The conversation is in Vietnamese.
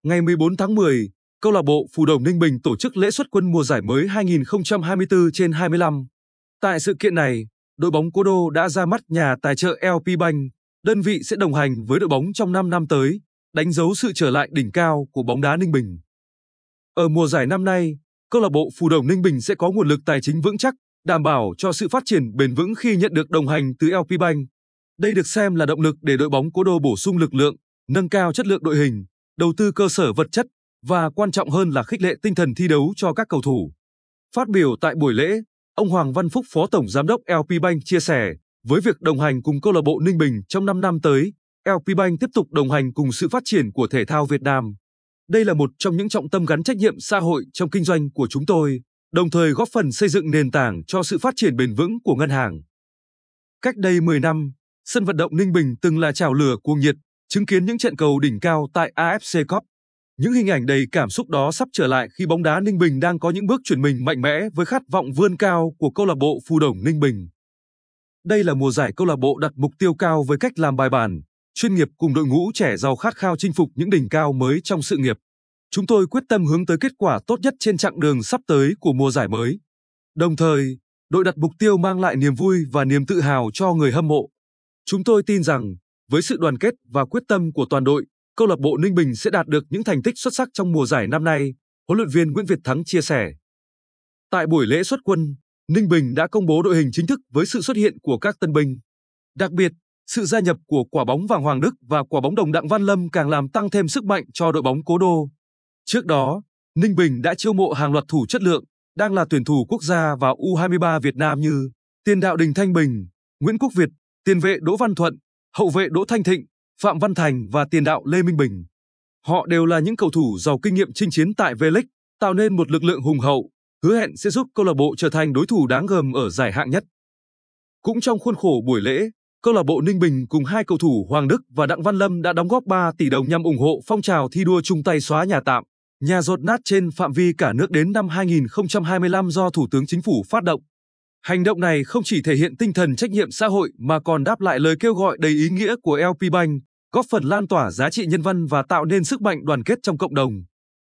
Ngày 14 tháng 10, câu lạc bộ Phù Đồng Ninh Bình tổ chức lễ xuất quân mùa giải mới 2024/25. Tại sự kiện này, đội bóng Cố Đô đã ra mắt nhà tài trợ LP Bank, đơn vị sẽ đồng hành với đội bóng trong 5 năm tới, đánh dấu sự trở lại đỉnh cao của bóng đá Ninh Bình. Ở mùa giải năm nay, câu lạc bộ Phù Đồng Ninh Bình sẽ có nguồn lực tài chính vững chắc, đảm bảo cho sự phát triển bền vững khi nhận được đồng hành từ LP Bank. Đây được xem là động lực để đội bóng Cố Đô bổ sung lực lượng, nâng cao chất lượng đội hình, đầu tư cơ sở vật chất và quan trọng hơn là khích lệ tinh thần thi đấu cho các cầu thủ. Phát biểu tại buổi lễ, ông Hoàng Văn Phúc, Phó Tổng Giám đốc LP Bank chia sẻ, với việc đồng hành cùng câu lạc bộ Ninh Bình trong 5 năm tới, LP Bank tiếp tục đồng hành cùng sự phát triển của thể thao Việt Nam. Đây là một trong những trọng tâm gắn trách nhiệm xã hội trong kinh doanh của chúng tôi, đồng thời góp phần xây dựng nền tảng cho sự phát triển bền vững của ngân hàng. Cách đây 10 năm, sân vận động Ninh Bình từng là chảo lửa cuồng nhiệt, chứng kiến những trận cầu đỉnh cao tại AFC Cup. Những hình ảnh đầy cảm xúc đó sắp trở lại khi bóng đá Ninh Bình đang có những bước chuyển mình mạnh mẽ với khát vọng vươn cao của câu lạc bộ Phù Đồng Ninh Bình. Đây là mùa giải câu lạc bộ đặt mục tiêu cao với cách làm bài bản, chuyên nghiệp cùng đội ngũ trẻ giàu khát khao chinh phục những đỉnh cao mới trong sự nghiệp. Chúng tôi quyết tâm hướng tới kết quả tốt nhất trên chặng đường sắp tới của mùa giải mới. Đồng thời, đội đặt mục tiêu mang lại niềm vui và niềm tự hào cho người hâm mộ. Chúng tôi tin rằng, với sự đoàn kết và quyết tâm của toàn đội, câu lạc bộ Ninh Bình sẽ đạt được những thành tích xuất sắc trong mùa giải năm nay, huấn luyện viên Nguyễn Việt Thắng chia sẻ. Tại buổi lễ xuất quân, Ninh Bình đã công bố đội hình chính thức với sự xuất hiện của các tân binh. Đặc biệt, sự gia nhập của quả bóng vàng Hoàng Đức và quả bóng đồng Đặng Văn Lâm càng làm tăng thêm sức mạnh cho đội bóng Cố Đô. Trước đó, Ninh Bình đã chiêu mộ hàng loạt thủ chất lượng, đang là tuyển thủ quốc gia và U23 Việt Nam như tiền đạo Đình Thanh Bình, Nguyễn Quốc Việt, tiền vệ Đỗ Văn Thuận, hậu vệ Đỗ Thanh Thịnh, Phạm Văn Thành và tiền đạo Lê Minh Bình. Họ đều là những cầu thủ giàu kinh nghiệm chinh chiến tại V-League, tạo nên một lực lượng hùng hậu, hứa hẹn sẽ giúp câu lạc bộ trở thành đối thủ đáng gờm ở giải hạng nhất. Cũng trong khuôn khổ buổi lễ, câu lạc bộ Ninh Bình cùng hai cầu thủ Hoàng Đức và Đặng Văn Lâm đã đóng góp 3 tỷ đồng nhằm ủng hộ phong trào thi đua chung tay xóa nhà tạm, nhà dột nát trên phạm vi cả nước đến năm 2025 do Thủ tướng Chính phủ phát động. Hành động này không chỉ thể hiện tinh thần trách nhiệm xã hội mà còn đáp lại lời kêu gọi đầy ý nghĩa của LP Bank, góp phần lan tỏa giá trị nhân văn và tạo nên sức mạnh đoàn kết trong cộng đồng.